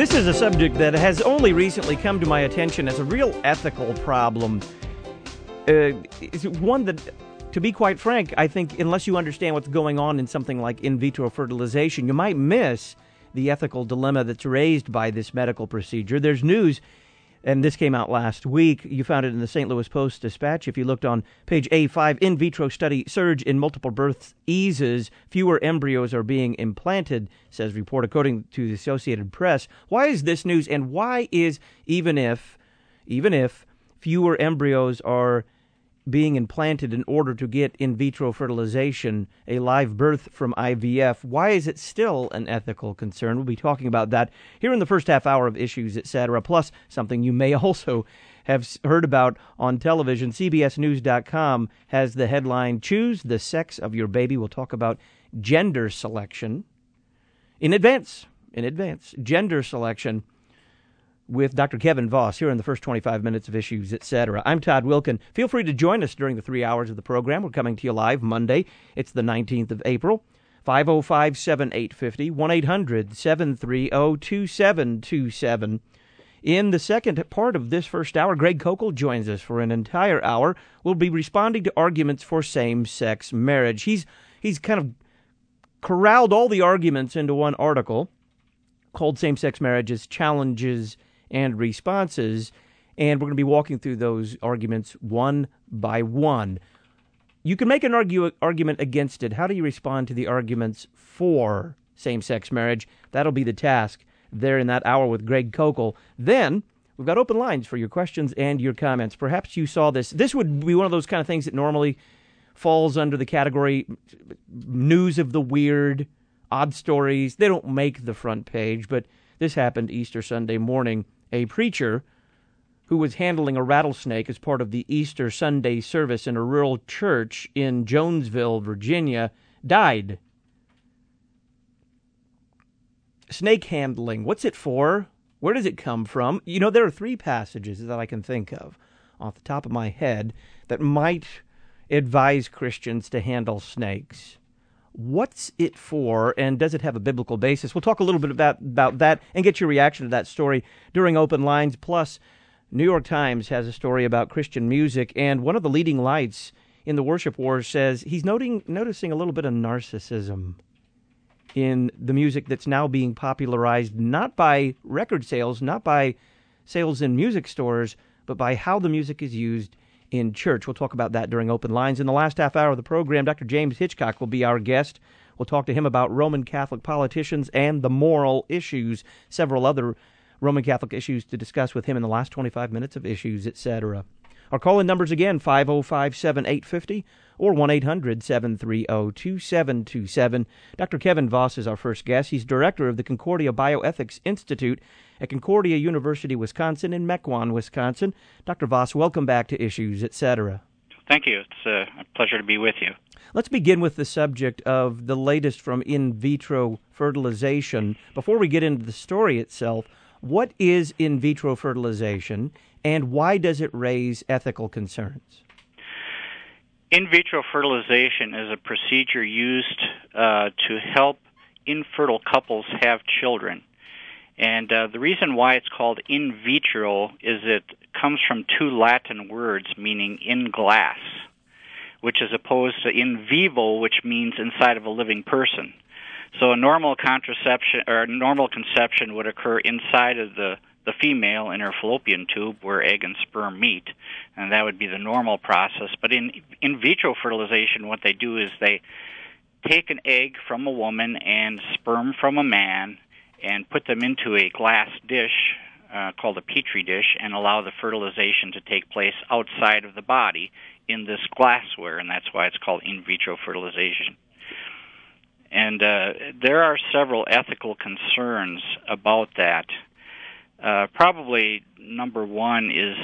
This is a subject that has only recently come to my attention as a real ethical problem. It's one that, to be quite frank, I think unless you understand what's going on in something like in vitro fertilization, you might miss the ethical dilemma that's raised by this medical procedure. There's news, and this came out last week. You found it in the St. Louis Post-Dispatch. If you looked on page A5, in vitro study surge in multiple births eases. Fewer embryos are being implanted, says report, according to the Associated Press. Why is this news, and why is, even if fewer embryos are being implanted in order to get in vitro fertilization, a live birth from IVF, why is it still an ethical concern? We'll be talking about that here in the first half hour of Issues, Etc., plus something you may also have heard about on television. CBSNews.com has the headline, Choose the Sex of Your Baby. We'll talk about gender selection in advance, gender selection, with Dr. Kevin Voss here in the first 25 minutes of Issues, Etc. I'm Todd Wilkin. Feel free to join us during the 3 hours of the program. We're coming to you live Monday. It's the 19th of April. 505-7850, 1-800-730-2727. In the second part of this first hour, Greg Kokel joins us for an entire hour. We'll be responding to arguments for same-sex marriage. He's kind of corralled all the arguments into one article called Same-Sex Marriages, Challenges and Responses, and we're going to be walking through those arguments one by one. You can make an argument against it. How do you respond to the arguments for same-sex marriage? That'll be the task there in that hour with Greg Kokel. Then we've got open lines for your questions and your comments. Perhaps you saw this. This would be one of those kind of things that normally falls under the category news of the weird, odd stories. They don't make the front page, but this happened Easter Sunday morning. A preacher who was handling a rattlesnake as part of the Easter Sunday service in a rural church in Jonesville, Virginia, died. Snake handling, what's it for? Where does it come from? You know, there are 3 passages that I can think of off the top of my head that might advise Christians to handle snakes. What's it for, and does it have a biblical basis? We'll talk a little bit about that and get your reaction to that story during Open Lines. Plus, New York Times has a story about Christian music, and one of the leading lights in the worship wars says he's noticing a little bit of narcissism in the music that's now being popularized, not by record sales, not by sales in music stores, but by how the music is used in church. We'll talk about that during Open Lines. In the last half hour of the program, Dr. James Hitchcock will be our guest. We'll talk to him about Roman Catholic politicians and the moral issues, several other Roman Catholic issues to discuss with him in the last 25 minutes of Issues, Etc. Our call-in numbers again, 505-7850 or 1-800-730-2727. Dr. Kevin Voss is our first guest. He's director of the Concordia Bioethics Institute at Concordia University, Wisconsin, in Mequon, Wisconsin. Dr. Voss, welcome back to Issues, Etc. Thank you. It's a pleasure to be with you. Let's begin with the subject of the latest from in vitro fertilization. Before we get into the story itself, what is in vitro fertilization, and why does it raise ethical concerns? In vitro fertilization is a procedure used to help infertile couples have children. And the reason why it's called in vitro is it comes from 2 Latin words meaning in glass, which is opposed to in vivo, which means inside of a living person. So a normal conception would occur inside of the female in her fallopian tube where egg and sperm meet, and that would be the normal process. But in vitro fertilization, what they do is they take an egg from a woman and sperm from a man and put them into a glass dish called a petri dish and allow the fertilization to take place outside of the body in this glassware, and that's why it's called in vitro fertilization. And there are several ethical concerns about that. Probably number one is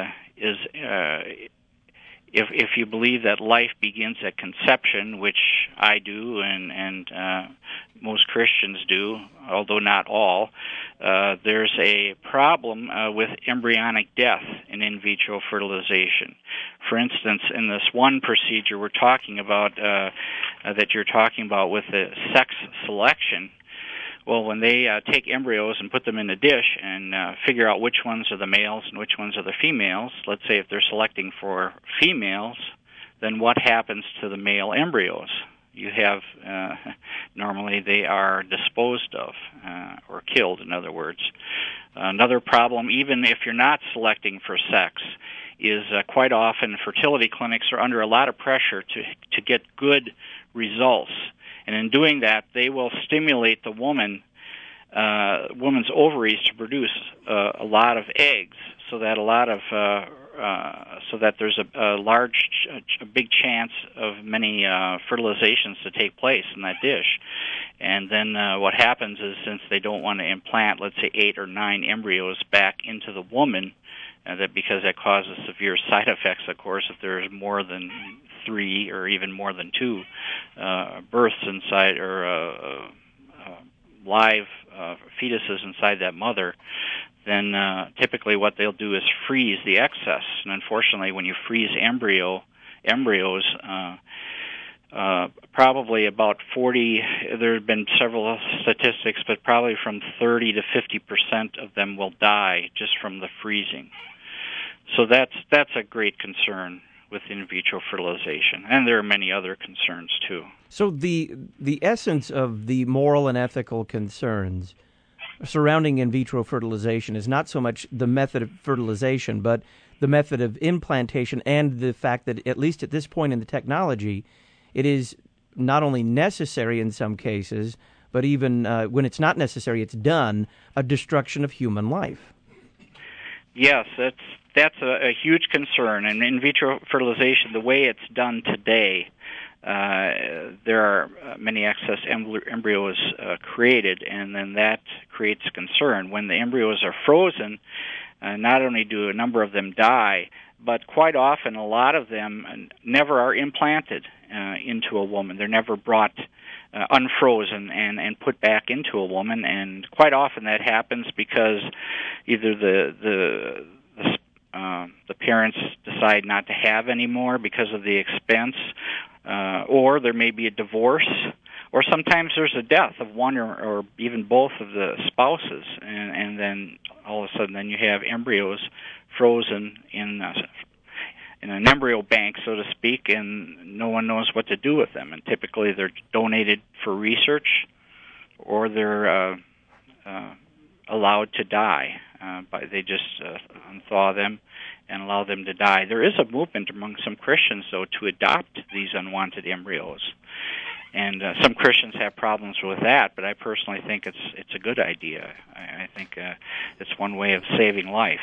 if you believe that life begins at conception, which I do and most Christians do, although not all, there's a problem with embryonic death in vitro fertilization. For instance, in this one procedure we're talking about, that you're talking about with the sex selection, Well, when they take embryos and put them in a dish and figure out which ones are the males and which ones are the females, let's say if they're selecting for females, then what happens to the male embryos? You have, normally they are disposed of, or killed, in other words. Another problem, even if you're not selecting for sex, is quite often fertility clinics are under a lot of pressure to get good results. And in doing that, they will stimulate the woman's ovaries to produce a lot of eggs, so that there's a big chance of many fertilizations to take place in that dish. And then what happens is, since they don't want to implant, let's say 8 or 9 embryos back into the woman, because that causes severe side effects, of course, if there's more than 3 or even more than 2 births inside, or live fetuses inside that mother, then typically what they'll do is freeze the excess. And unfortunately, when you freeze embryos, probably about 40, there have been several statistics, but probably from 30 to 50% of them will die just from the freezing. So that's a great concern with in vitro fertilization, and there are many other concerns too. So the essence of the moral and ethical concerns surrounding in vitro fertilization is not so much the method of fertilization, but the method of implantation, and the fact that, at least at this point in the technology, it is not only necessary in some cases, but even when it's not necessary, it's done, a destruction of human life. Yes, that's a huge concern. And in vitro fertilization, the way it's done today, there are many excess embryos created, and then that creates concern. When the embryos are frozen, not only do a number of them die, but quite often a lot of them never are implanted into a woman. They're never brought unfrozen and put back into a woman, and quite often that happens because either the parents decide not to have any more because of the expense, or there may be a divorce, or sometimes there's a death of one or even both of the spouses, and then all of a sudden then you have embryos frozen in an embryo bank, so to speak, and no one knows what to do with them. And typically they're donated for research, or they're allowed to die. They just unthaw them and allow them to die. There is a movement among some Christians, though, to adopt these unwanted embryos. And some Christians have problems with that, but I personally think it's a good idea. I think it's one way of saving life.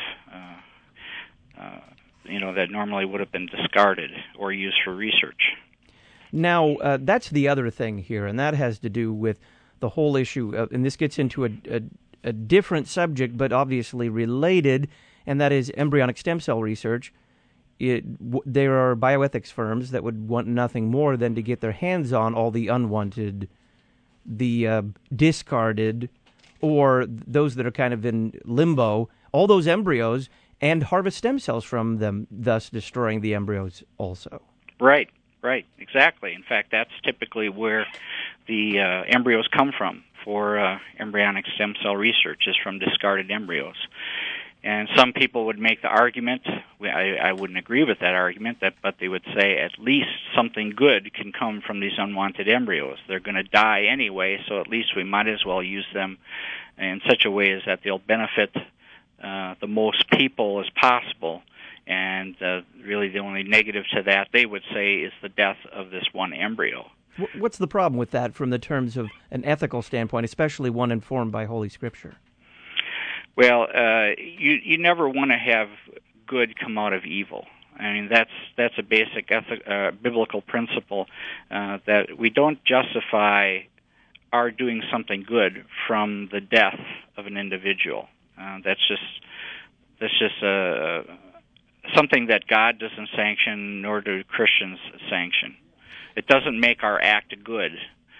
That normally would have been discarded or used for research. Now, that's the other thing here, and that has to do with the whole issue, and this gets into a different subject, but obviously related, and that is embryonic stem cell research. There are bioethics firms that would want nothing more than to get their hands on all the unwanted, the discarded, or those that are kind of in limbo, all those embryos, and harvest stem cells from them, thus destroying the embryos also. Right, exactly. In fact, that's typically where the embryos come from for embryonic stem cell research, is from discarded embryos. And some people would make the argument, I wouldn't agree with that argument, but they would say at least something good can come from these unwanted embryos. They're going to die anyway, so at least we might as well use them in such a way as that they'll benefit the most people as possible. And really the only negative to that, they would say, is the death of this one embryo. What's the problem with that from the terms of an ethical standpoint, especially one informed by Holy Scripture? Well, you never want to have good come out of evil. I mean, that's a basic biblical principle, that we don't justify our doing something good from the death of an individual. That's just something that God doesn't sanction, nor do Christians sanction. It doesn't make our act good.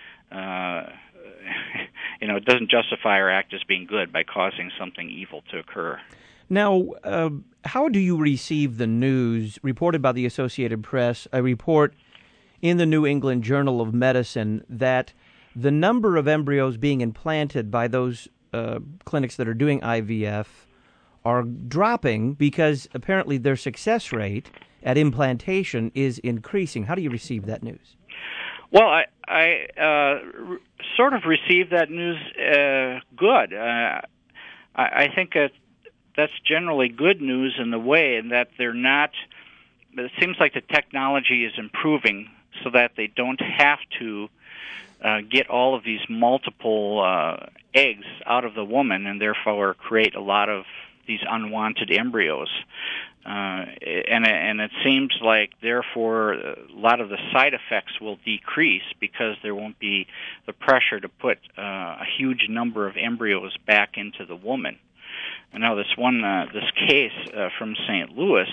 It doesn't justify our act as being good by causing something evil to occur. Now, how do you receive the news reported by the Associated Press, a report in the New England Journal of Medicine, that the number of embryos being implanted by those clinics that are doing IVF are dropping because apparently their success rate at implantation is increasing. How do you receive that news? Well, I sort of received that news good. I think that's generally good news in the way in that they're not. It seems like the technology is improving so that they don't have to get all of these multiple eggs out of the woman and therefore create a lot of these unwanted embryos. And it seems like, therefore, a lot of the side effects will decrease because there won't be the pressure to put a huge number of embryos back into the woman. I know this case from St. Louis,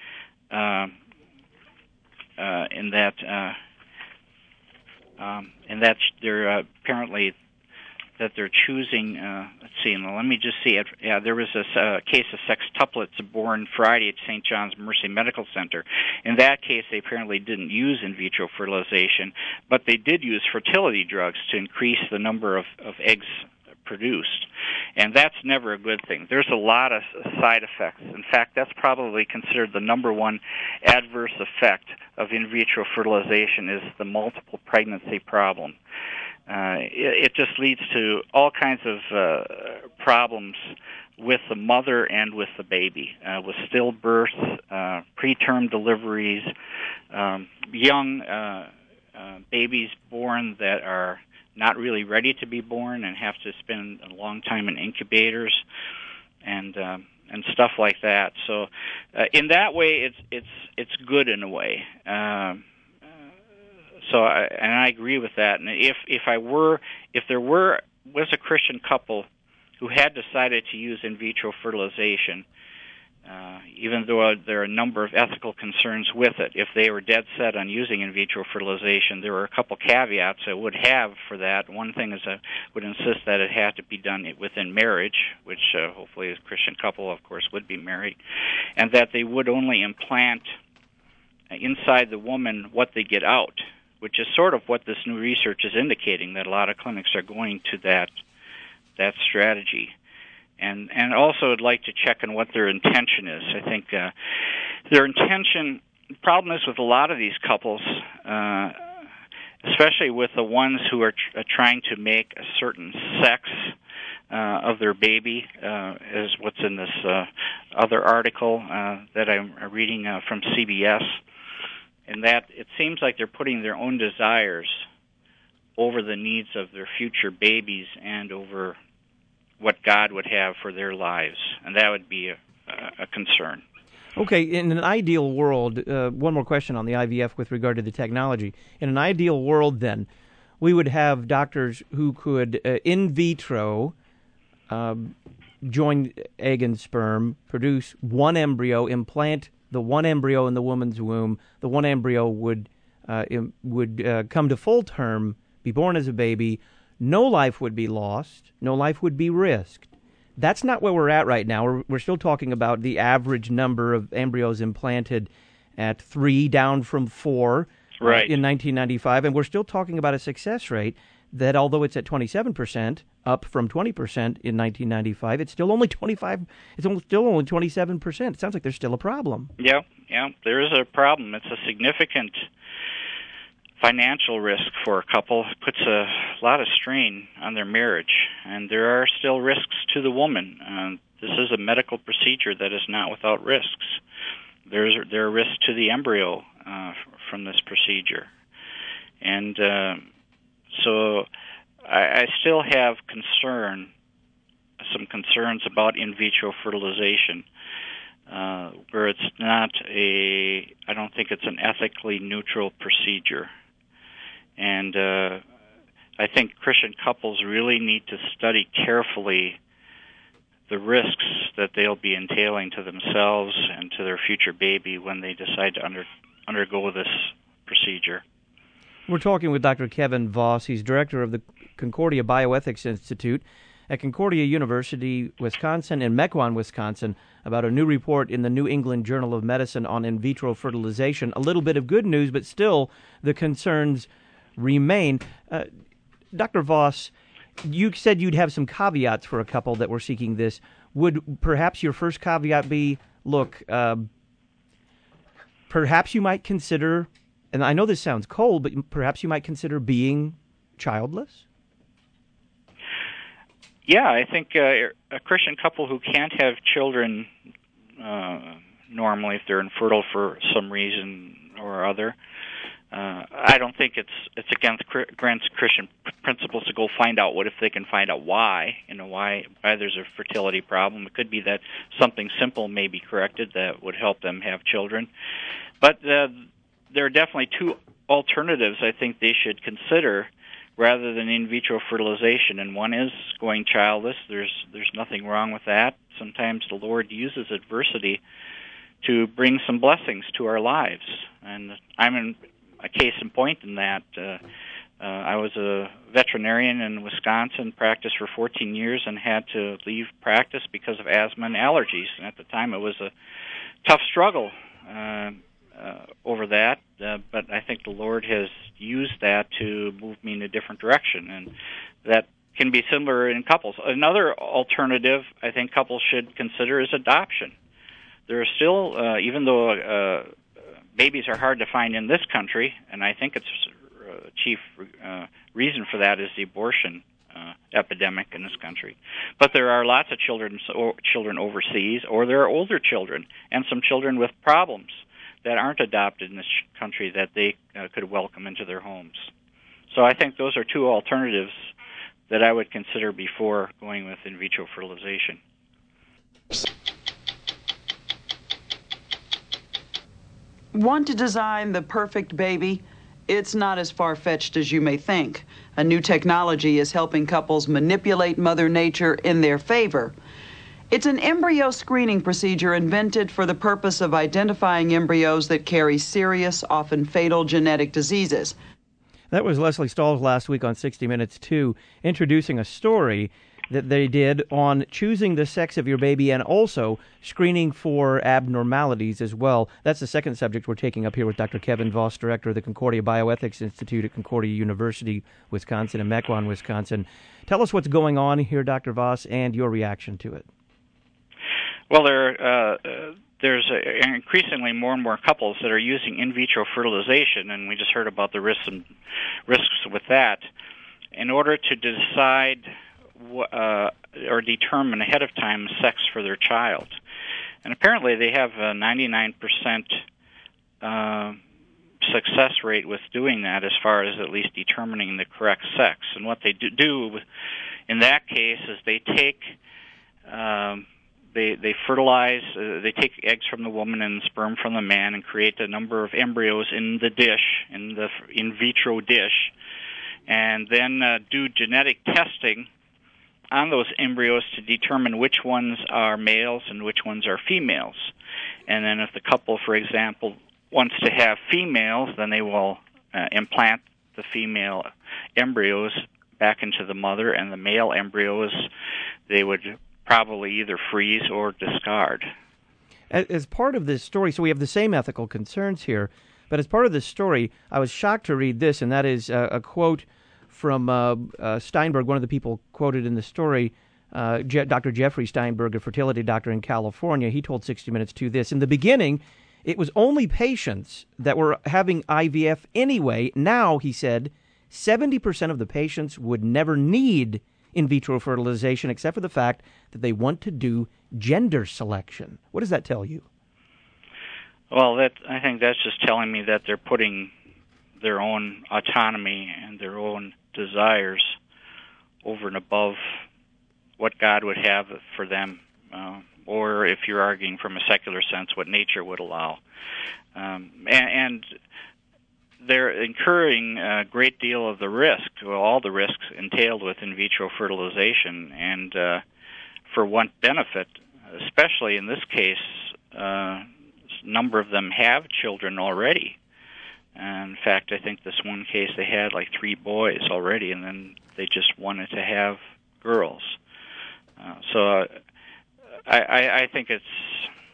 in that they're apparently that they're choosing. Let's see. Let me just see. Yeah, there was this case of sextuplets born Friday at St. John's Mercy Medical Center. In that case, they apparently didn't use in vitro fertilization, but they did use fertility drugs to increase the number of eggs produced. And that's never a good thing. There's a lot of side effects. In fact, that's probably considered the number one adverse effect of in vitro fertilization is the multiple pregnancy problem. It just leads to all kinds of problems with the mother and with the baby, with stillbirths, preterm deliveries, young babies born that are not really ready to be born and have to spend a long time in incubators and stuff like that. So in that way, it's good in a way. So I agree with that. And if there was a Christian couple who had decided to use in vitro fertilization, even though there are a number of ethical concerns with it, if they were dead set on using in vitro fertilization, there were a couple caveats I would have for that. One thing is I would insist that it had to be done within marriage, which hopefully a Christian couple, of course, would be married, and that they would only implant inside the woman what they get out, which is sort of what this new research is indicating, that a lot of clinics are going to that strategy. And also I'd like to check on what their intention is. I think their intention, the problem is with a lot of these couples, especially with the ones who are trying to make a certain sex of their baby, is what's in this other article that I'm reading from CBS, and that it seems like they're putting their own desires over the needs of their future babies and over what God would have for their lives, and that would be a concern. Okay, in an ideal world, one more question on the IVF with regard to the technology. In an ideal world, then, we would have doctors who could, in vitro, join egg and sperm, produce one embryo, implant the one embryo in the woman's womb. The one embryo would come to full term, be born as a baby. No life would be lost. No life would be risked. That's not where we're at right now. We're still talking about the average number of embryos implanted at 3, down from 4 right. In 1995, and we're still talking about a success rate that, although it's at 27%, up from 20% in 1995, it's still only 25. It's still only 27%. It sounds like there's still a problem. Yeah, there is a problem. It's a significant financial risk for a couple. It puts a lot of strain on their marriage, and there are still risks to the woman. This is a medical procedure that is not without risks. There are risks to the embryo from this procedure, and so I still have some concerns about in vitro fertilization, where it's not I don't think it's an ethically neutral procedure. And I think Christian couples really need to study carefully the risks that they'll be entailing to themselves and to their future baby when they decide to undergo this procedure. We're talking with Dr. Kevin Voss. He's director of the Concordia Bioethics Institute at Concordia University, Wisconsin, and Mequon, Wisconsin, about a new report in the New England Journal of Medicine on in vitro fertilization. A little bit of good news, but still the concerns remain. Dr. Voss, you said you'd have some caveats for a couple that were seeking this. Would perhaps your first caveat be, look, perhaps you might consider, and I know this sounds cold, but perhaps you might consider being childless? Yeah, I think a Christian couple who can't have children normally, if they're infertile for some reason or other, I don't think it's against Christian principles to go find out what if they can find out why there's a fertility problem. It could be that something simple may be corrected that would help them have children. But there are definitely two alternatives I think they should consider rather than in vitro fertilization, and one is going childless. There's nothing wrong with that. Sometimes the Lord uses adversity to bring some blessings to our lives, and I'm in a case in point in that. I was a veterinarian in Wisconsin, practiced for 14 years, and had to leave practice because of asthma and allergies. And at the time, it was a tough struggle over that, but I think the Lord has used that to move me in a different direction, and that can be similar in couples. Another alternative I think couples should consider is adoption. There are still, even though babies are hard to find in this country, and I think its chief reason for that is the abortion epidemic in this country. But there are lots of children overseas, or there are older children and some children with problems that aren't adopted in this country that they could welcome into their homes. So I think those are two alternatives that I would consider before going with in vitro fertilization. Want to design the perfect baby? It's not as far-fetched as you may think. A new technology is helping couples manipulate Mother Nature in their favor. It's an embryo screening procedure invented for the purpose of identifying embryos that carry serious, often fatal genetic diseases. That was Leslie Stahl last week on 60 Minutes 2, introducing a story that they did on choosing the sex of your baby and also screening for abnormalities as well. That's the second subject we're taking up here with Dr. Kevin Voss, director of the Concordia Bioethics Institute at Concordia University, Wisconsin, in Mequon, Wisconsin. Tell us what's going on here, Dr. Voss, and your reaction to it. Well, there's increasingly more and more couples that are using in vitro fertilization, and we just heard about the risks with that, in order to decide or determine ahead of time sex for their child. And apparently they have a 99% success rate with doing that, as far as at least determining the correct sex. And what they do in that case is they take they fertilize, they take eggs from the woman and sperm from the man and create a number of embryos in the dish, in the in vitro dish, and then do genetic testing on those embryos to determine which ones are males and which ones are females. And then if the couple, for example, wants to have females, then they will implant the female embryos back into the mother, and the male embryos they would probably either freeze or discard. As part of this story, so we have the same ethical concerns here, but as part of this story, I was shocked to read this, and that is a quote from Steinberg, one of the people quoted in the story, Dr. Jeffrey Steinberg, a fertility doctor in California. He told 60 Minutes 2 this: in the beginning, it was only patients that were having IVF anyway. Now, he said, 70% of the patients would never need in vitro fertilization, except for the fact that they want to do gender selection. What does that tell you? Well, I think that's just telling me that they're putting their own autonomy and their own desires over and above what God would have for them, or if you're arguing from a secular sense, what nature would allow. And they're incurring a great deal of the risk, well, all the risks entailed with in vitro fertilization, and for one benefit, especially in this case, a number of them have children already. And in fact, I think this one case they had like 3 boys already, and then they just wanted to have girls. So I think it's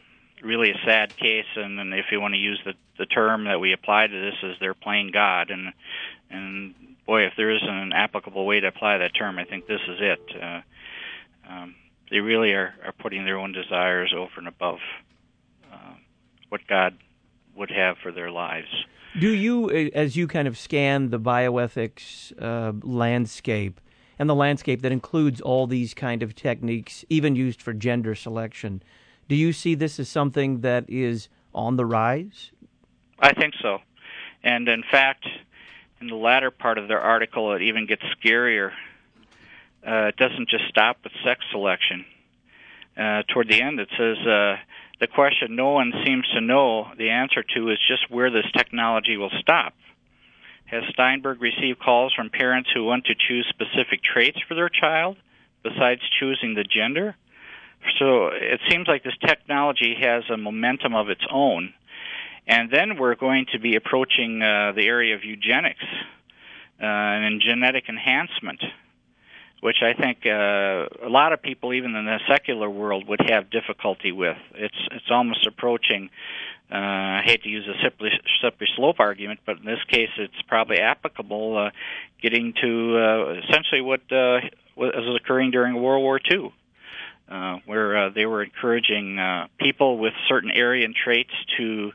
really a sad case. And then if you want to use the term that we apply to this, is they're playing God. And boy, if there isn't an applicable way to apply that term, I think this is it. They really are putting their own desires over and above what God would have for their lives. Do you, as you kind of scan the bioethics landscape, and the landscape that includes all these kind of techniques, even used for gender selection, do you see this as something that is on the rise? I think so. And in fact, in the latter part of their article, it even gets scarier. It doesn't just stop with sex selection. Toward the end, it says, the question no one seems to know the answer to is just where this technology will stop. Has Steinberg received calls from parents who want to choose specific traits for their child besides choosing the gender? So it seems like this technology has a momentum of its own. And then we're going to be approaching the area of eugenics and genetic enhancement, which I think a lot of people, even in the secular world, would have difficulty with. It's almost approaching, I hate to use a slippery slope argument, but in this case it's probably applicable, getting to essentially what was occurring during World War II, where they were encouraging people with certain Aryan traits to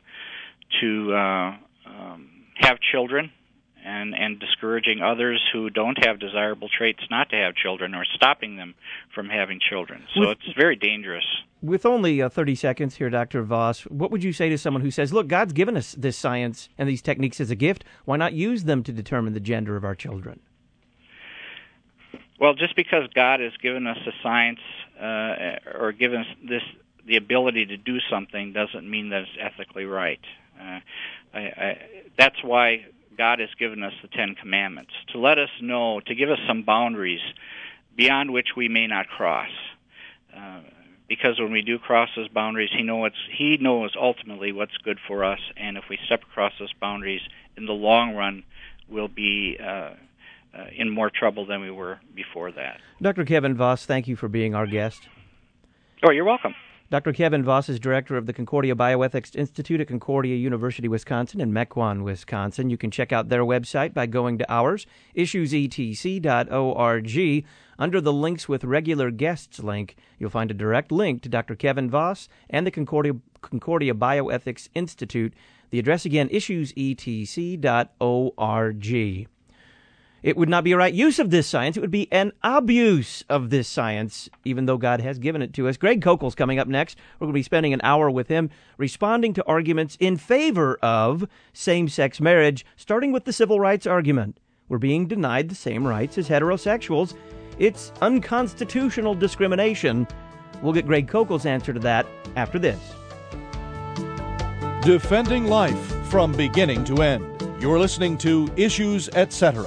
have children, and discouraging others who don't have desirable traits not to have children, or stopping them from having children. So it's very dangerous. With only 30 seconds here, Dr. Voss, what would you say to someone who says, look, God's given us this science and these techniques as a gift. Why not use them to determine the gender of our children? Well, just because God has given us the science or given us the ability to do something doesn't mean that it's ethically right. That's why God has given us the Ten Commandments, to let us know, to give us some boundaries beyond which we may not cross. Because when we do cross those boundaries, He knows ultimately what's good for us, and if we step across those boundaries, in the long run, we'll be in more trouble than we were before that. Dr. Kevin Voss, thank you for being our guest. Oh, you're welcome. Dr. Kevin Voss is director of the Concordia Bioethics Institute at Concordia University, Wisconsin, in Mequon, Wisconsin. You can check out their website by going to ours, issuesetc.org. Under the Links with Regular Guests link, you'll find a direct link to Dr. Kevin Voss and the Concordia Bioethics Institute. The address again, issuesetc.org. It would not be a right use of this science. It would be an abuse of this science, even though God has given it to us. Greg Koukl's coming up next. We're going to be spending an hour with him responding to arguments in favor of same-sex marriage, starting with the civil rights argument. We're being denied the same rights as heterosexuals. It's unconstitutional discrimination. We'll get Greg Koukl's answer to that after this. Defending life from beginning to end. You're listening to Issues Etc.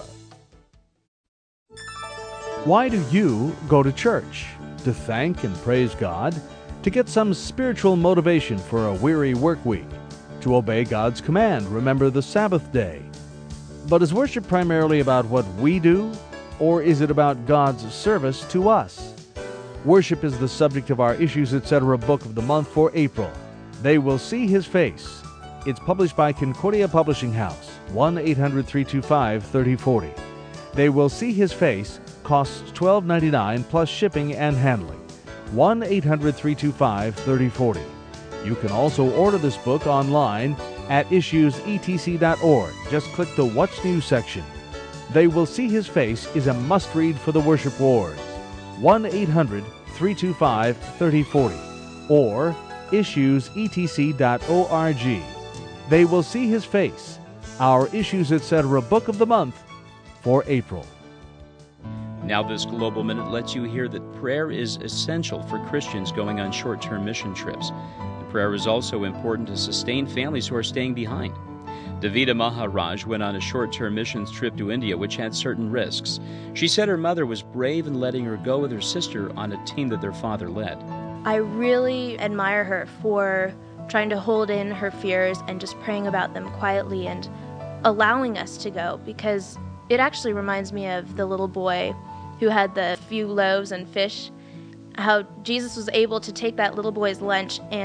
Why do you go to church? To thank and praise God? To get some spiritual motivation for a weary work week? To obey God's command, remember the Sabbath day? But is worship primarily about what we do, or is it about God's service to us? Worship is the subject of our Issues Etc. book of the month for April. They Will See His Face. It's published by Concordia Publishing House, 1-800-325-3040. They Will See His Face costs $12.99 plus shipping and handling. 1-800-325-3040. You can also order this book online at issuesetc.org. Just click the What's New section. They Will See His Face is a must-read for the worship wars. 1-800-325-3040 or issuesetc.org. They Will See His Face, our Issues Etc. book of the month for April. Now this Global Minute lets you hear that prayer is essential for Christians going on short-term mission trips. And prayer is also important to sustain families who are staying behind. Davida Maharaj went on a short-term missions trip to India, which had certain risks. She said her mother was brave in letting her go with her sister on a team that their father led. I really admire her for trying to hold in her fears and just praying about them quietly and allowing us to go, because it actually reminds me of the little boy who had the few loaves and fish, how Jesus was able to take that little boy's lunch and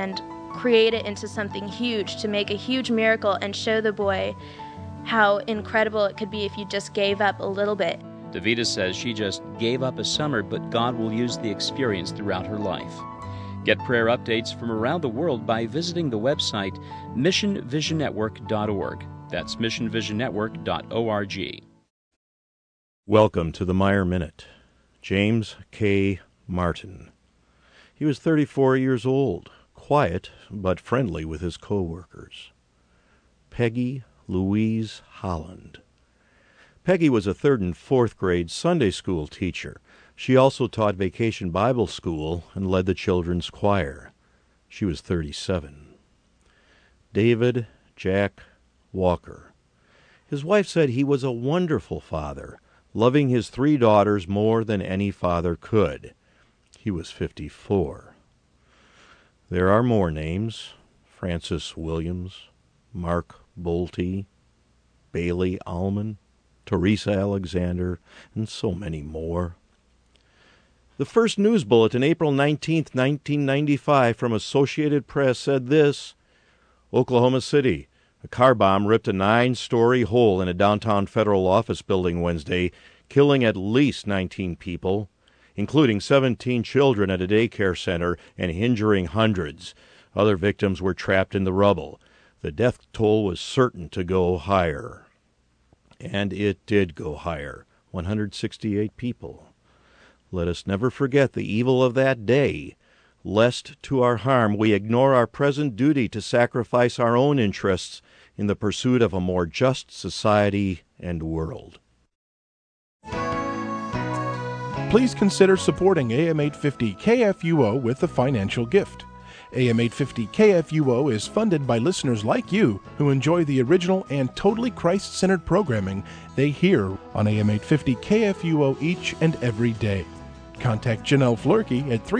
create it into something huge, to make a huge miracle and show the boy how incredible it could be if you just gave up a little bit. Davida says she just gave up a summer, but God will use the experience throughout her life. Get prayer updates from around the world by visiting the website missionvisionnetwork.org. That's missionvisionnetwork.org. Welcome to the Meyer Minute. James K. Martin. He was 34 years old, quiet but friendly with his co-workers. Peggy Louise Holland. Peggy was a 3rd and 4th grade Sunday school teacher. She also taught Vacation Bible School and led the children's choir. She was 37. David Jack Walker. His wife said he was a wonderful father, loving his 3 daughters more than any father could. He was 54. There are more names: Francis Williams, Mark Bolte, Bailey Allman, Teresa Alexander, and so many more. The first news bulletin, April 19, 1995, from Associated Press said this: Oklahoma City. A car bomb ripped a 9-story hole in a downtown federal office building Wednesday, killing at least 19 people, including 17 children at a daycare center, and injuring hundreds. Other victims were trapped in the rubble. The death toll was certain to go higher. And it did go higher, 168 people. Let us never forget the evil of that day, lest to our harm we ignore our present duty to sacrifice our own interests in the pursuit of a more just society and world. Please consider supporting AM 850 KFUO with a financial gift. AM 850 KFUO is funded by listeners like you who enjoy the original and totally Christ-centered programming they hear on AM 850 KFUO each and every day. Contact Janelle Flurkey at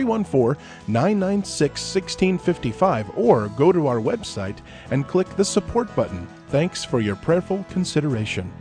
314-996-1655 or go to our website and click the support button. Thanks for your prayerful consideration.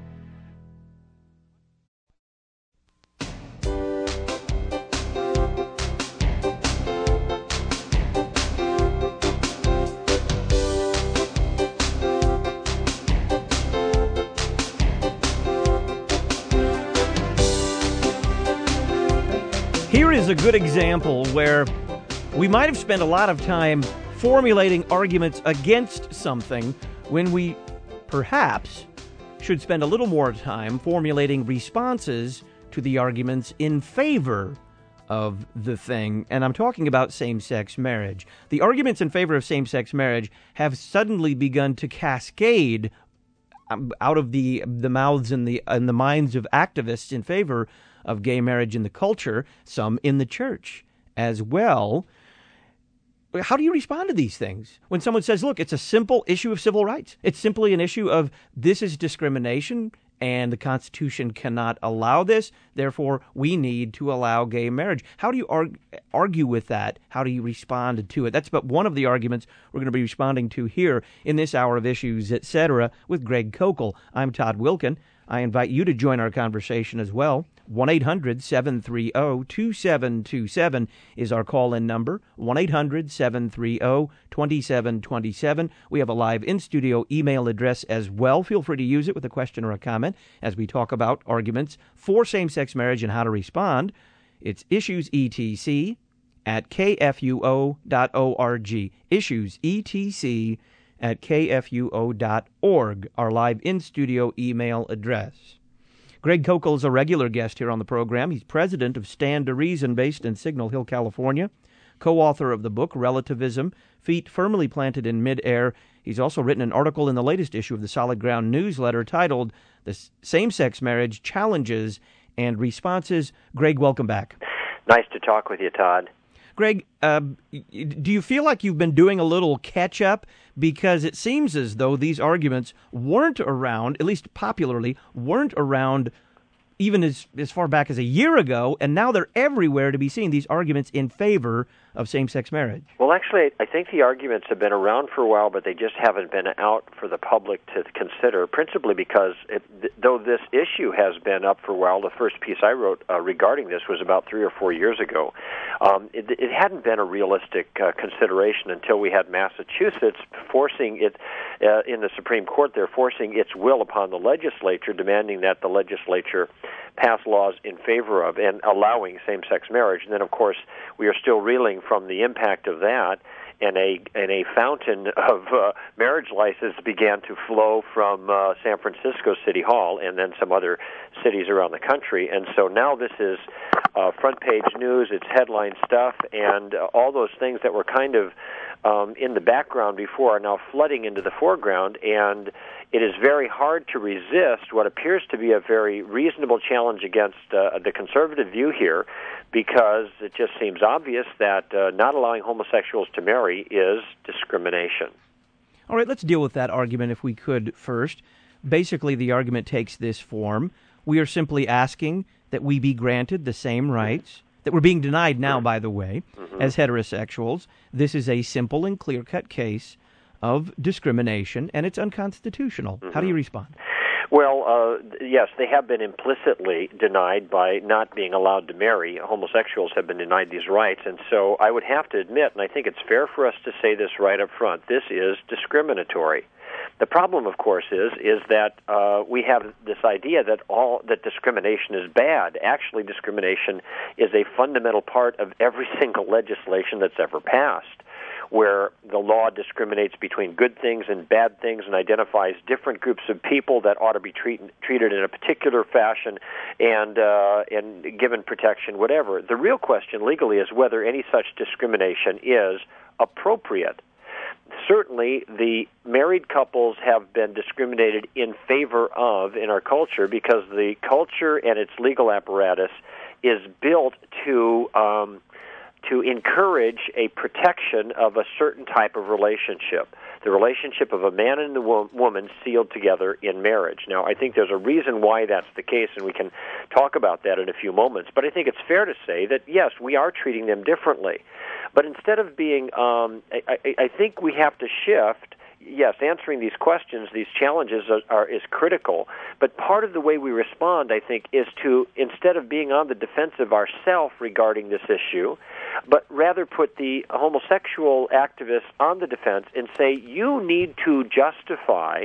Here is a good example where we might have spent a lot of time formulating arguments against something when we perhaps should spend a little more time formulating responses to the arguments in favor of the thing. And I'm talking about same-sex marriage. The arguments in favor of same-sex marriage have suddenly begun to cascade out of the mouths and the minds of activists in favor of gay marriage in the culture, some in the church as well. How do you respond to these things? When someone says, look, it's a simple issue of civil rights. It's simply an issue of this is discrimination and the Constitution cannot allow this. Therefore, we need to allow gay marriage. How do you argue with that? How do you respond to it? That's but one of the arguments we're going to be responding to here in this hour of Issues, Etc. with Greg Koukl. I'm Todd Wilkin. I invite you to join our conversation as well. 1-800-730-2727 is our call-in number, 1-800-730-2727. We have a live in-studio email address as well. Feel free to use it with a question or a comment as we talk about arguments for same-sex marriage and how to respond. It's issuesetc@kfuo.org. issuesetc@kfuo.org, our live in-studio email address. Greg Koukl is a regular guest here on the program. He's president of Stand to Reason, based in Signal Hill, California, co-author of the book Relativism, Feet Firmly Planted in Midair. He's also written an article in the latest issue of the Solid Ground newsletter titled The Same-Sex Marriage Challenges and Responses. Greg, welcome back. Nice to talk with you, Todd. Greg, do you feel like you've been doing a little catch-up? Because it seems as though these arguments weren't around, at least popularly, weren't around even as far back as a year ago, and now they're everywhere to be seen, these arguments in favor of same-sex marriage. Well, actually, I think the arguments have been around for a while, but they just haven't been out for the public to consider, principally because though this issue has been up for a while, the first piece I wrote regarding this was about 3 or 4 years ago, it hadn't been a realistic consideration until we had Massachusetts forcing it in the Supreme Court. They're forcing its will upon the legislature, demanding that the legislature pass laws in favor of and allowing same-sex marriage. And then, of course, we are still reeling from the impact of that, and a fountain of marriage license began to flow from San Francisco City Hall and then some other cities around the country. And so now this is front-page news, it's headline stuff, and all those things that were kind of in the background before are now flooding into the foreground, and it is very hard to resist what appears to be a very reasonable challenge against the conservative view here, because it just seems obvious that not allowing homosexuals to marry is discrimination. All right, let's deal with that argument if we could first. Basically, the argument takes this form. We are simply asking that we be granted the same rights that we're being denied now, by the way, as heterosexuals. This is a simple and clear-cut case of discrimination, and it's unconstitutional. How do you respond? Well, yes, they have been implicitly denied by not being allowed to marry. Homosexuals have been denied these rights, and so I would have to admit, and I think it's fair for us to say this right up front, this is discriminatory. The problem, of course, is that we have this idea that discrimination is bad. Actually, discrimination is a fundamental part of every single legislation that's ever passed, where the law discriminates between good things and bad things and identifies different groups of people that ought to be treated in a particular fashion and given protection, whatever. The real question legally is whether any such discrimination is appropriate. Certainly, the married couples have been discriminated in favor of in our culture because the culture and its legal apparatus is built to encourage a protection of a certain type of relationship, the relationship of a man and a woman sealed together in marriage. Now, I think there's a reason why that's the case, and we can talk about that in a few moments. But I think it's fair to say that, yes, we are treating them differently. But instead of being, I think we have to shift. Yes, answering these questions, these challenges is critical. But part of the way we respond, I think, is to, instead of being on the defensive ourselves regarding this issue, but rather put the homosexual activists on the defense and say, you need to justify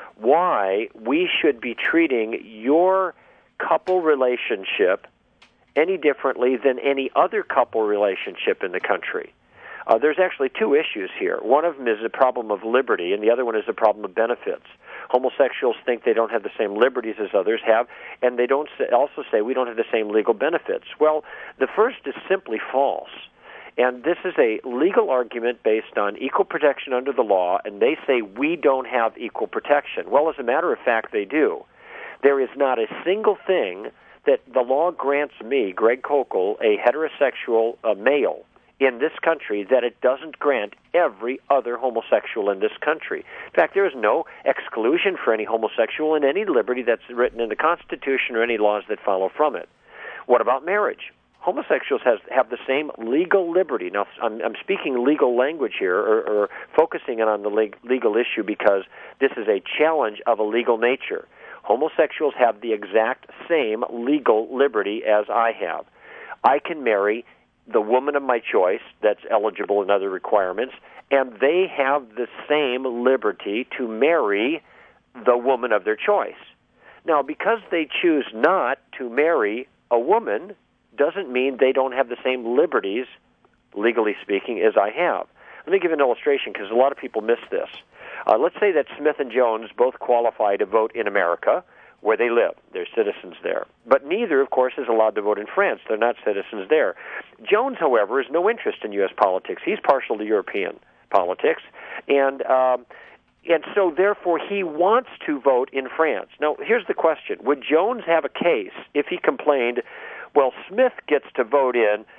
why we should be treating your couple relationship any differently than any other couple relationship in the country. There's actually two issues here. One of them is a problem of liberty, and the other one is a problem of benefits. Homosexuals think they don't have the same liberties as others have, and they don't also say we don't have the same legal benefits. Well, the first is simply false. And this is a legal argument based on equal protection under the law, and they say we don't have equal protection. Well, as a matter of fact, they do. There is not a single thing that the law grants me, Greg Kokel, a heterosexual male in this country, that it doesn't grant every other homosexual in this country. In fact, there is no exclusion for any homosexual in any liberty that's written in the Constitution or any laws that follow from it. What about marriage? Homosexuals have the same legal liberty. Now, I'm speaking legal language here, or focusing on the legal issue because this is a challenge of a legal nature. Homosexuals have the exact same legal liberty as I have. I can marry the woman of my choice that's eligible in other requirements, and they have the same liberty to marry the woman of their choice. Now, because they choose not to marry a woman doesn't mean they don't have the same liberties, legally speaking, as I have. Let me give an illustration because a lot of people miss this. Let's say that Smith and Jones both qualify to vote in America, where they live. They're citizens there. But neither, of course, is allowed to vote in France. They're not citizens there. Jones, however, has no interest in U.S. politics. He's partial to European politics. And so, therefore, he wants to vote in France. Now, here's the question. Would Jones have a case if he complained, well, Smith gets to vote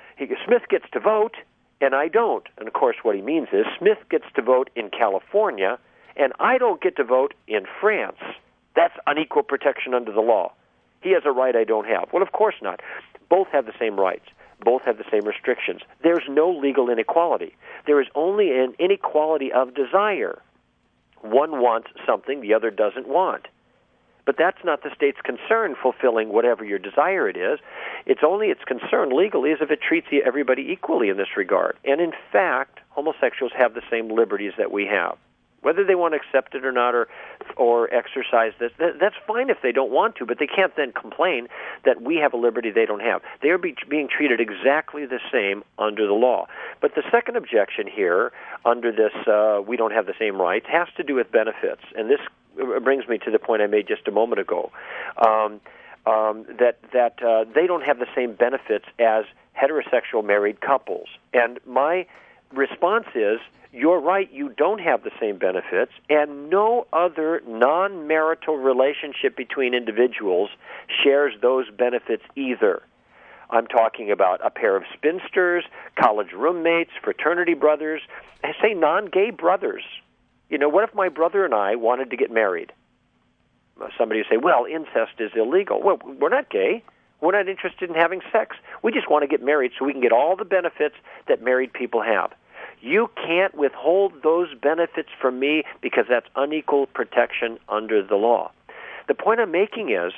and I don't? And, of course, what he means is Smith gets to vote in California, and I don't get to vote in France. That's unequal protection under the law. He has a right I don't have. Well, of course not. Both have the same rights. Both have the same restrictions. There's no legal inequality. There is only an inequality of desire. One wants something the other doesn't want. But that's not the state's concern, fulfilling whatever your desire it is. It's only its concern legally is if it treats everybody equally in this regard. And in fact, homosexuals have the same liberties that we have. Whether they want to accept it or not, or exercise this, that's fine if they don't want to, but they can't then complain that we have a liberty they don't have. They are being treated exactly the same under the law. But the second objection here, under this we don't have the same rights, has to do with benefits. And this brings me to the point I made just a moment ago, that they don't have the same benefits as heterosexual married couples. And my response is, you're right, you don't have the same benefits, and no other non-marital relationship between individuals shares those benefits either. I'm talking about a pair of spinsters, college roommates, fraternity brothers, I say non-gay brothers. You know, what if my brother and I wanted to get married? Somebody would say, well, incest is illegal. Well, we're not gay. We're not interested in having sex. We just want to get married so we can get all the benefits that married people have. You can't withhold those benefits from me because that's unequal protection under the law. The point I'm making is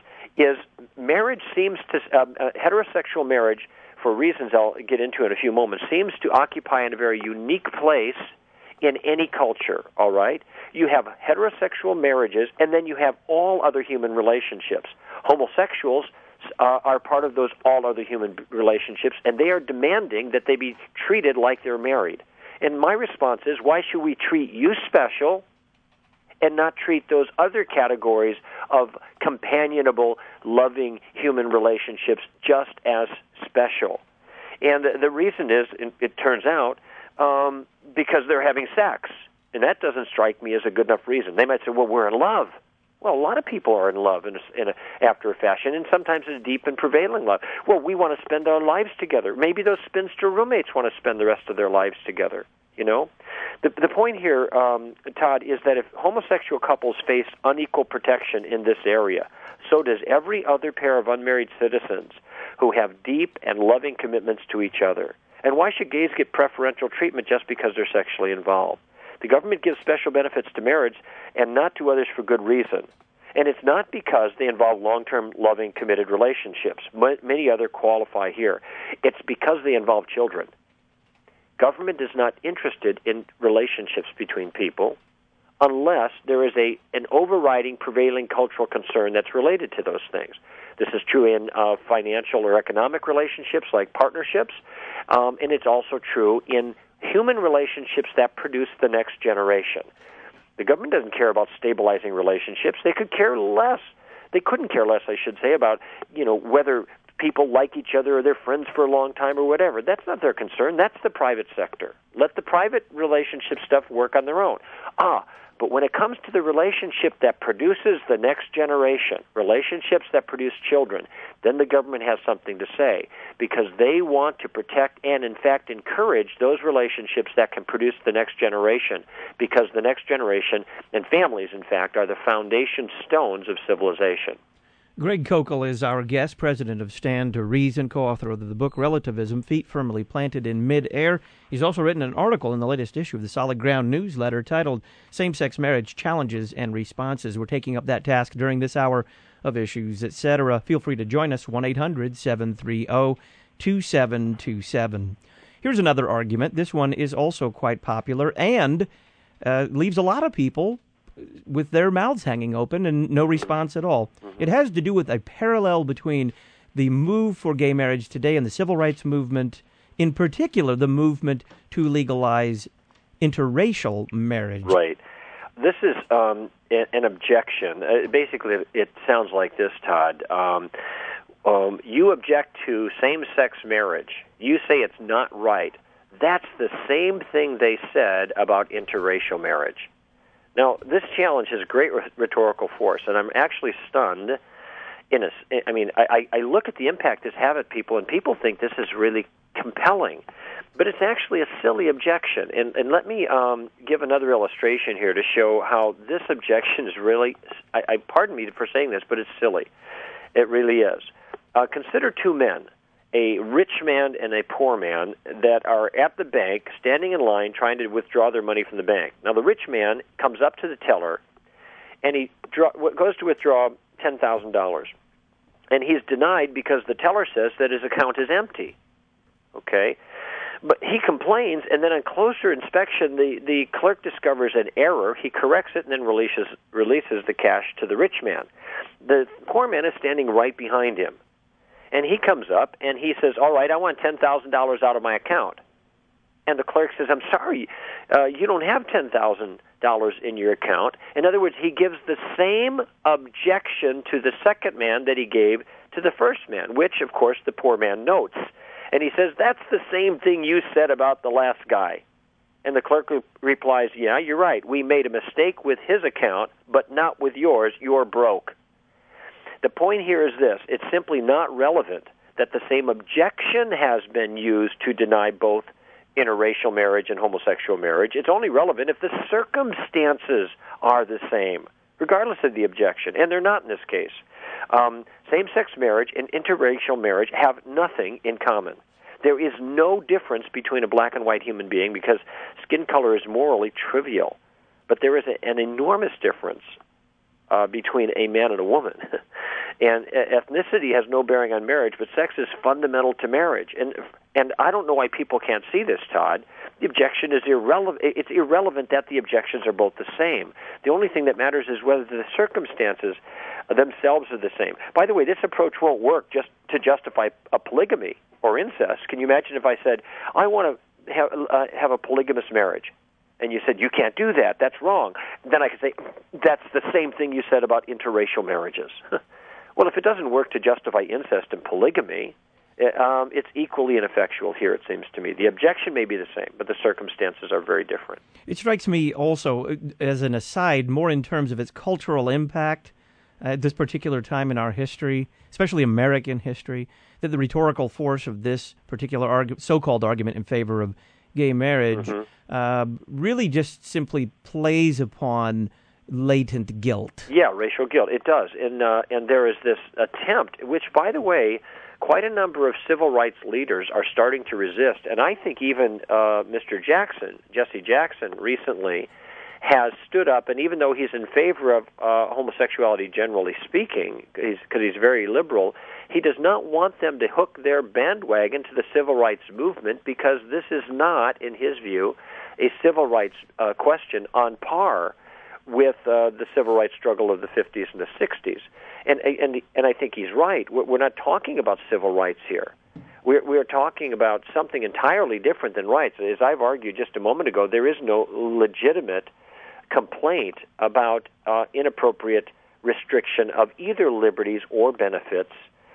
marriage seems to, heterosexual marriage, for reasons I'll get into in a few moments, seems to occupy in a very unique place in any culture, all right? You have heterosexual marriages, and then you have all other human relationships. Homosexuals are part of those all other human relationships, and they are demanding that they be treated like they're married. And my response is, why should we treat you special and not treat those other categories of companionable, loving human relationships just as special? And the reason is, it turns out, because they're having sex. And that doesn't strike me as a good enough reason. They might say, well, we're in love. Well, a lot of people are in love after a fashion, and sometimes it's deep and prevailing love. Well, we want to spend our lives together. Maybe those spinster roommates want to spend the rest of their lives together, you know? The point here, Todd, is that if homosexual couples face unequal protection in this area, so does every other pair of unmarried citizens who have deep and loving commitments to each other. And why should gays get preferential treatment just because they're sexually involved? The government gives special benefits to marriage and not to others for good reason. And it's not because they involve long-term, loving, committed relationships. Many other qualify here. It's because they involve children. Government is not interested in relationships between people unless there is an overriding, prevailing cultural concern that's related to those things. This is true in financial or economic relationships like partnerships, and it's also true in human relationships that produce the next generation. The government doesn't care about stabilizing relationships. They couldn't care less, I should say, about, you know, whether people like each other or they're friends for a long time or whatever. That's not their concern. That's the private sector. Let the private relationship stuff work on their own. But when it comes to the relationship that produces the next generation, relationships that produce children, then the government has something to say, because they want to protect and, in fact, encourage those relationships that can produce the next generation, because the next generation, and families, in fact, are the foundation stones of civilization. Greg Koukl is our guest, president of Stand to Reason, co-author of the book Relativism, Feet Firmly Planted in Mid-Air. He's also written an article in the latest issue of the Solid Ground newsletter titled Same-Sex Marriage Challenges and Responses. We're taking up that task during this hour of Issues, etc. Feel free to join us, 1-800-730-2727. Here's another argument. This one is also quite popular and leaves a lot of people with their mouths hanging open and no response at all. It has to do with a parallel between the move for gay marriage today and the civil rights movement, in particular the movement to legalize interracial marriage. Right. This is an objection. Basically, it sounds like this, Todd. You object to same-sex marriage. You say it's not right. That's the same thing they said about interracial marriage. Now, this challenge has great rhetorical force, and I'm actually stunned. I look at the impact this has on people, and people think this is really compelling. But it's actually a silly objection. And let me give another illustration here to show how this objection is really, pardon me for saying this, but it's silly. It really is. Consider two men, a rich man and a poor man, that are at the bank, standing in line, trying to withdraw their money from the bank. Now, the rich man comes up to the teller, and he goes to withdraw $10,000. And he's denied because the teller says that his account is empty. Okay? But he complains, and then on closer inspection, the clerk discovers an error. He corrects it and then releases the cash to the rich man. The poor man is standing right behind him. And he comes up, and he says, all right, I want $10,000 out of my account. And the clerk says, I'm sorry, you don't have $10,000 in your account. In other words, he gives the same objection to the second man that he gave to the first man, which, of course, the poor man notes. And he says, that's the same thing you said about the last guy. And the clerk replies, yeah, you're right. We made a mistake with his account, but not with yours. You're broke. The point here is this. It's simply not relevant that the same objection has been used to deny both interracial marriage and homosexual marriage. It's only relevant if the circumstances are the same, regardless of the objection. And they're not in this case. Same-sex marriage and interracial marriage have nothing in common. There is no difference between a black and white human being because skin color is morally trivial. But there is an enormous difference between a man and a woman. And ethnicity has no bearing on marriage, but sex is fundamental to marriage. And I don't know why people can't see this, Todd. The objection is irrelevant. It's irrelevant that the objections are both the same. The only thing that matters is whether the circumstances themselves are the same. By the way, this approach won't work just to justify a polygamy or incest. Can you imagine if I said, I want to have a polygamous marriage? And you said, you can't do that. That's wrong. Then I could say, that's the same thing you said about interracial marriages. Well, if it doesn't work to justify incest and polygamy, it's equally ineffectual here, it seems to me. The objection may be the same, but the circumstances are very different. It strikes me also, as an aside, more in terms of its cultural impact at this particular time in our history, especially American history, that the rhetorical force of this particular so-called argument in favor of gay marriage really just simply plays upon latent guilt. Yeah, racial guilt. It does. And there is this attempt, which, by the way, quite a number of civil rights leaders are starting to resist. And I think even Mr. Jackson, Jesse Jackson, recently has stood up, and even though he's in favor of homosexuality generally speaking, because he's very liberal, he does not want them to hook their bandwagon to the civil rights movement because this is not, in his view, a civil rights question on par with the civil rights struggle of the 50s and the 60s. And I think he's right. We're not talking about civil rights here. We're talking about something entirely different than rights. As I've argued just a moment ago, there is no legitimate complaint about inappropriate restriction of either liberties or benefits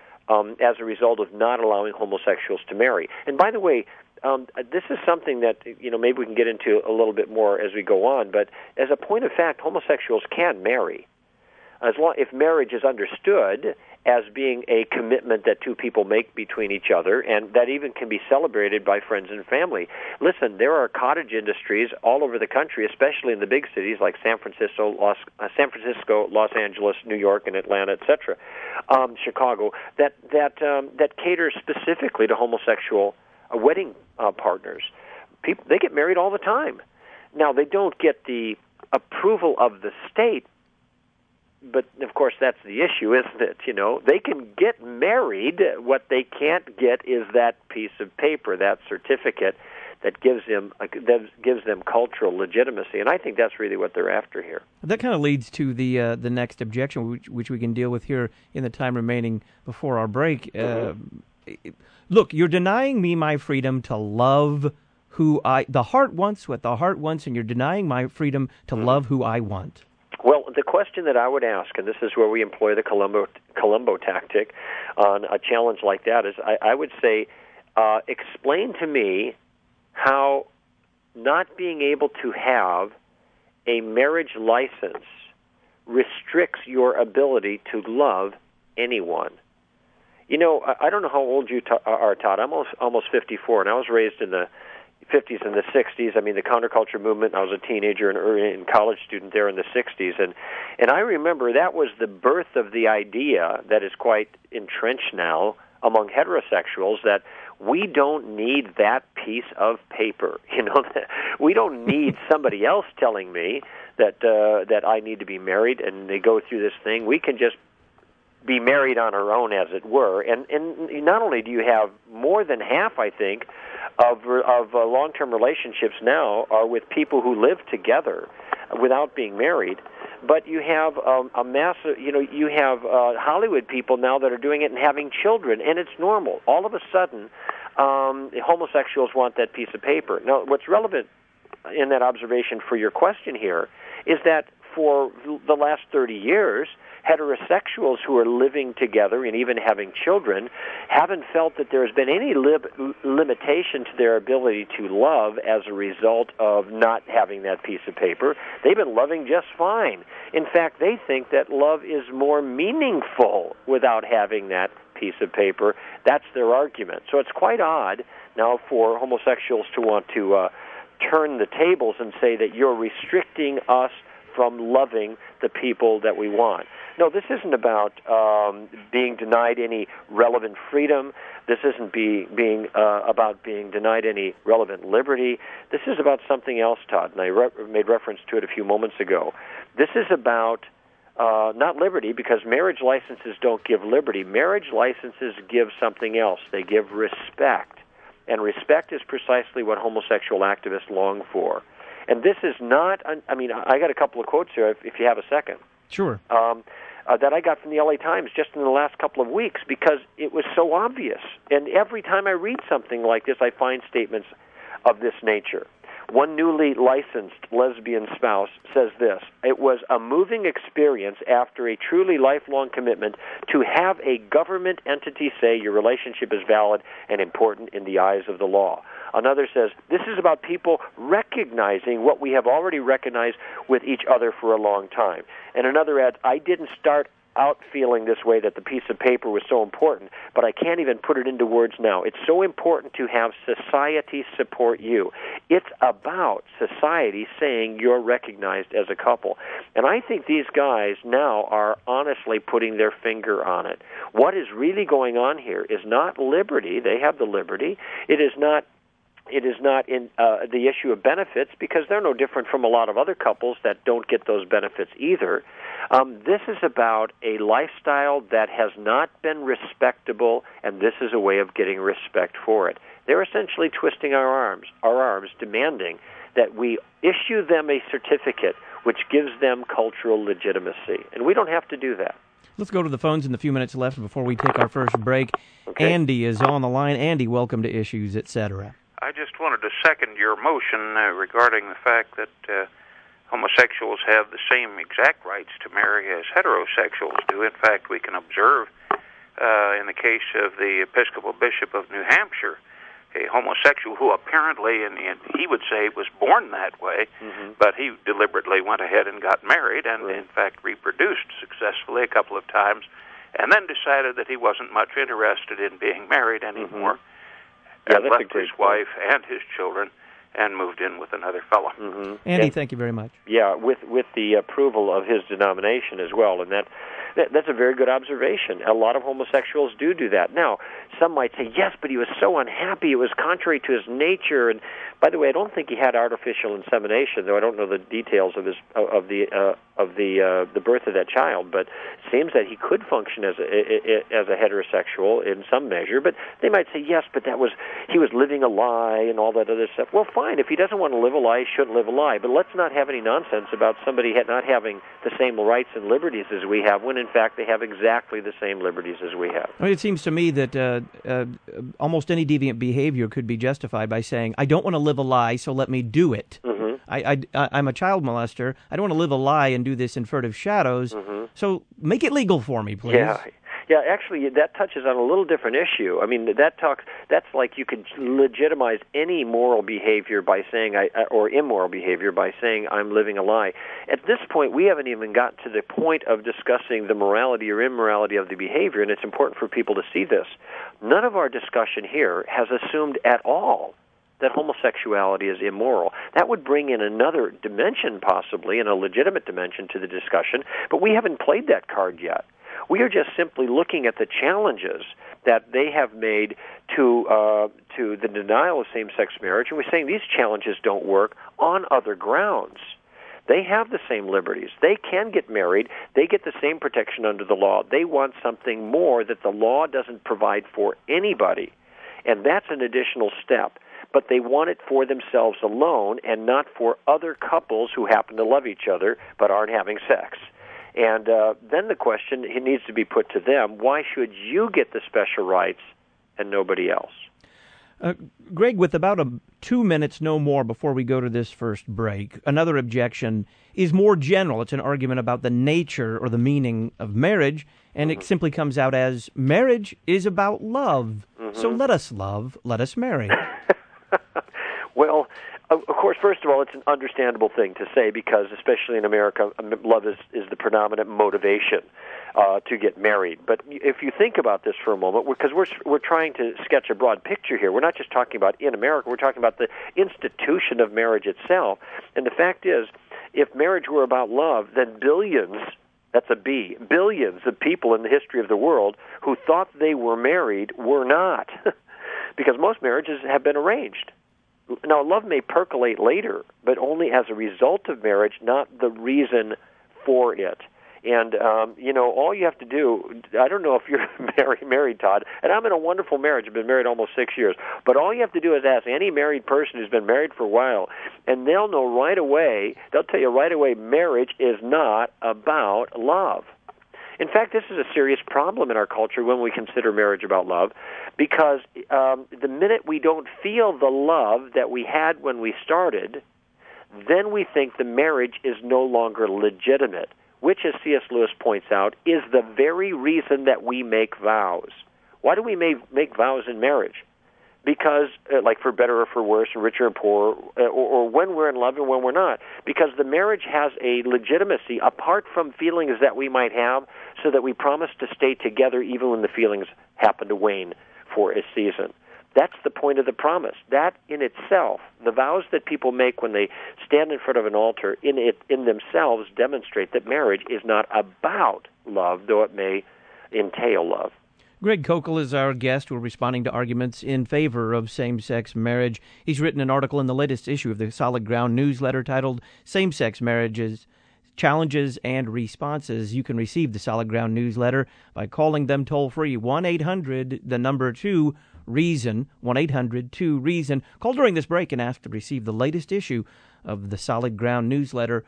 as a result of not allowing homosexuals to marry. And by the way, this is something that maybe we can get into a little bit more as we go on, but as a point of fact, homosexuals can marry. If marriage is understood as being a commitment that two people make between each other, and that even can be celebrated by friends and family. Listen, there are cottage industries all over the country, especially in the big cities like San Francisco, Los Angeles, New York, and Atlanta, etc., Chicago, that cater specifically to homosexual wedding partners. They get married all the time. Now, they don't get the approval of the state, but, of course, that's the issue, isn't it? They can get married. What they can't get is that piece of paper, that certificate that gives them cultural legitimacy. And I think that's really what they're after here. That kind of leads to the next objection, which we can deal with here in the time remaining before our break. Look, you're denying me my freedom to love who the heart wants what the heart wants, and you're denying my freedom to love who I want. Well, the question that I would ask, and this is where we employ the Columbo tactic on a challenge like that, is I would say, explain to me how not being able to have a marriage license restricts your ability to love anyone. I don't know how old you are, Todd. I'm almost 54, and I was raised in the 50s and the 60s. I mean, the counterculture movement. I was a teenager and college student there in the 60s, and I remember that was the birth of the idea that is quite entrenched now among heterosexuals that we don't need that piece of paper. We don't need somebody else telling me that I need to be married, and they go through this thing. We can just be married on our own, as it were. And not only do you have more than half, I think, of long-term relationships now are with people who live together without being married, but you have a massive, you have Hollywood people now that are doing it and having children, and it's normal. All of a sudden, homosexuals want that piece of paper. Now, what's relevant in that observation for your question here is that for the last 30 years, heterosexuals who are living together and even having children haven't felt that there has been any limitation to their ability to love as a result of not having that piece of paper. They've been loving just fine. In fact, they think that love is more meaningful without having that piece of paper. That's their argument. So it's quite odd now for homosexuals to want to turn the tables and say that you're restricting us from loving the people that we want. No, this isn't about being denied any relevant freedom. This isn't being about being denied any relevant liberty. This is about something else, Todd, and I made reference to it a few moments ago. This is about not liberty, because marriage licenses don't give liberty. Marriage licenses give something else. They give respect. And respect is precisely what homosexual activists long for. And this is not, I mean, I got a couple of quotes here, if you have a second. Sure. That I got from the LA Times just in the last couple of weeks, because it was so obvious. And every time I read something like this, I find statements of this nature. One newly licensed lesbian spouse says this: "It was a moving experience after a truly lifelong commitment to have a government entity say your relationship is valid and important in the eyes of the law." Another says, "This is about people recognizing what we have already recognized with each other for a long time." And another adds, "I didn't start out feeling this way, that the piece of paper was so important, but I can't even put it into words now. It's so important to have society support you." It's about society saying you're recognized as a couple. And I think these guys now are honestly putting their finger on it. What is really going on here is not liberty. They have the liberty. It is not in the issue of benefits, because they're no different from a lot of other couples that don't get those benefits either. This is about a lifestyle that has not been respectable, and this is a way of getting respect for it. They're essentially twisting our arms, demanding that we issue them a certificate which gives them cultural legitimacy. And we don't have to do that. Let's go to the phones in the few minutes left before we take our first break. Okay. Andy is on the line. Andy, welcome to Issues, etc. I just wanted to second your motion regarding the fact that homosexuals have the same exact rights to marry as heterosexuals do. In fact, we can observe in the case of the Episcopal Bishop of New Hampshire, a homosexual who apparently, and he would say, was born that way, but he deliberately went ahead and got married and, in fact, reproduced successfully a couple of times, and then decided that he wasn't much interested in being married anymore. And left his wife and his children and moved in with another fellow. Andy, thank you very much. Yeah, with the approval of his denomination as well, and that's a very good observation. A lot of homosexuals do that. Now, some might say, yes, but he was so unhappy; it was contrary to his nature. And by the way, I don't think he had artificial insemination, though I don't know the details of the birth of that child. But it seems that he could function as a heterosexual in some measure. But they might say, yes, but he was living a lie and all that other stuff. Well, fine. If he doesn't want to live a lie, he shouldn't live a lie. But let's not have any nonsense about somebody not having the same rights and liberties as we have, when in fact they have exactly the same liberties as we have. It seems to me that almost any deviant behavior could be justified by saying, I don't want to live a lie, so let me do it. I'm a child molester. I don't want to live a lie and do this in furtive shadows, so make it legal for me, please. Yeah, actually, that touches on a little different issue. I mean, that's like you could legitimize any moral behavior by saying, or immoral behavior by saying, I'm living a lie. At this point, we haven't even gotten to the point of discussing the morality or immorality of the behavior, and it's important for people to see this. None of our discussion here has assumed at all that homosexuality is immoral. That would bring in another dimension, possibly, and a legitimate dimension to the discussion, but we haven't played that card yet. We are just simply looking at the challenges that they have made to the denial of same-sex marriage, and we're saying these challenges don't work on other grounds. They have the same liberties. They can get married. They get the same protection under the law. They want something more that the law doesn't provide for anybody, and that's an additional step. But they want it for themselves alone and not for other couples who happen to love each other but aren't having sex. And then the question needs to be put to them, why should you get the special rights and nobody else? Greg, with about 2 minutes, no more, before we go to this first break, another objection is more general. It's an argument about the nature or the meaning of marriage, and it simply comes out as marriage is about love. So let us love, let us marry. Well, of course, first of all, it's an understandable thing to say because, especially in America, love is the predominant motivation to get married. But if you think about this for a moment, because we're trying to sketch a broad picture here, we're not just talking about in America, we're talking about the institution of marriage itself. And the fact is, if marriage were about love, then billions, that's a B, billions of people in the history of the world who thought they were married were not, because most marriages have been arranged. Now, love may percolate later, but only as a result of marriage, not the reason for it. And, all you have to do, I don't know if you're married, Todd, and I'm in a wonderful marriage. I've been married almost 6 years. But all you have to do is ask any married person who's been married for a while, and they'll know right away, they'll tell you right away, marriage is not about love. In fact, this is a serious problem in our culture when we consider marriage about love, because the minute we don't feel the love that we had when we started, then we think the marriage is no longer legitimate, which, as C.S. Lewis points out, is the very reason that we make vows. Why do we make vows in marriage? Because, like for better or for worse, richer and poorer, or when we're in love and when we're not. Because the marriage has a legitimacy apart from feelings that we might have, so that we promise to stay together even when the feelings happen to wane for a season. That's the point of the promise. That in itself, the vows that people make when they stand in front of an altar, in themselves demonstrate that marriage is not about love, though it may entail love. Greg Koukl is our guest. We're responding to arguments in favor of same-sex marriage. He's written an article in the latest issue of the Solid Ground newsletter titled Same-Sex Marriages, Challenges and Responses. You can receive the Solid Ground newsletter by calling them toll-free, 1-800-2-REASON, 1-800-2-REASON. Call during this break and ask to receive the latest issue of the Solid Ground newsletter,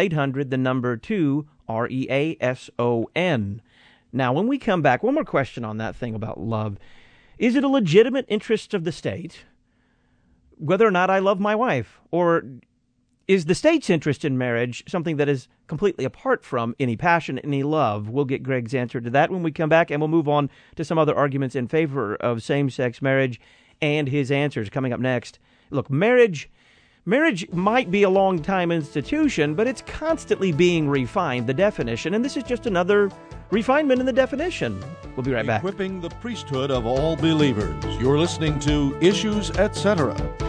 1-800-2-REASON. Now, when we come back, one more question on that thing about love. Is it a legitimate interest of the state whether or not I love my wife? Or is the state's interest in marriage something that is completely apart from any passion, any love? We'll get Greg's answer to that when we come back, and we'll move on to some other arguments in favor of same-sex marriage and his answers coming up next. Look, marriage might be a long-time institution, but it's constantly being refined, the definition, and this is just another refinement in the definition. We'll be right back. Equipping the priesthood of all believers. You're listening to Issues Etc.